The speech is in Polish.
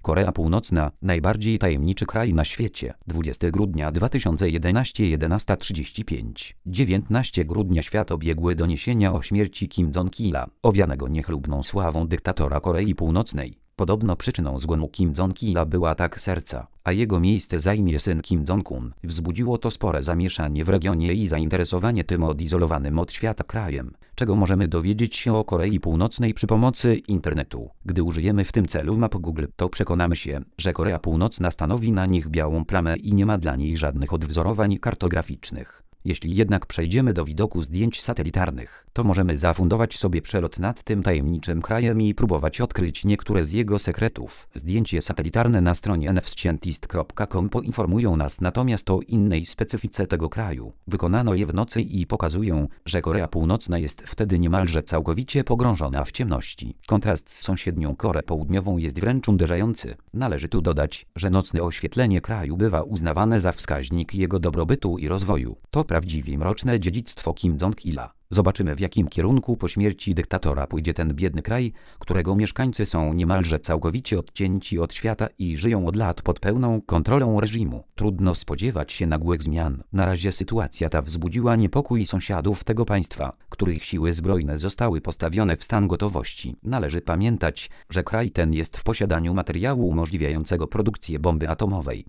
Korea Północna, najbardziej tajemniczy kraj na świecie. 20 grudnia 2011, 11:35. 19 grudnia świat obiegły doniesienia o śmierci Kim Jong-ila, owianego niechlubną sławą dyktatora Korei Północnej. Podobno przyczyną zgonu Kim Jong-ila był atak serca, a jego miejsce zajmie syn Kim Jong-un. Wzbudziło to spore zamieszanie w regionie i zainteresowanie tym odizolowanym od świata krajem. Czego możemy dowiedzieć się o Korei Północnej przy pomocy internetu? Gdy użyjemy w tym celu map Google, to przekonamy się, że Korea Północna stanowi na nich białą plamę i nie ma dla niej żadnych odwzorowań kartograficznych. Jeśli jednak przejdziemy do widoku zdjęć satelitarnych, to możemy zafundować sobie przelot nad tym tajemniczym krajem i próbować odkryć niektóre z jego sekretów. Zdjęcia satelitarne na stronie nfscientist.com poinformują nas natomiast o innej specyfice tego kraju. Wykonano je w nocy i pokazują, że Korea Północna jest wtedy niemalże całkowicie pogrążona w ciemności. Kontrast z sąsiednią Koreą Południową jest wręcz uderzający. Należy tu dodać, że nocne oświetlenie kraju bywa uznawane za wskaźnik jego dobrobytu i rozwoju. To prawdziwie mroczne dziedzictwo Kim Jong-ila. Zobaczymy, w jakim kierunku po śmierci dyktatora pójdzie ten biedny kraj, którego mieszkańcy są niemalże całkowicie odcięci od świata i żyją od lat pod pełną kontrolą reżimu. Trudno spodziewać się nagłych zmian. Na razie sytuacja ta wzbudziła niepokój sąsiadów tego państwa, których siły zbrojne zostały postawione w stan gotowości. Należy pamiętać, że kraj ten jest w posiadaniu materiału umożliwiającego produkcję bomby atomowej.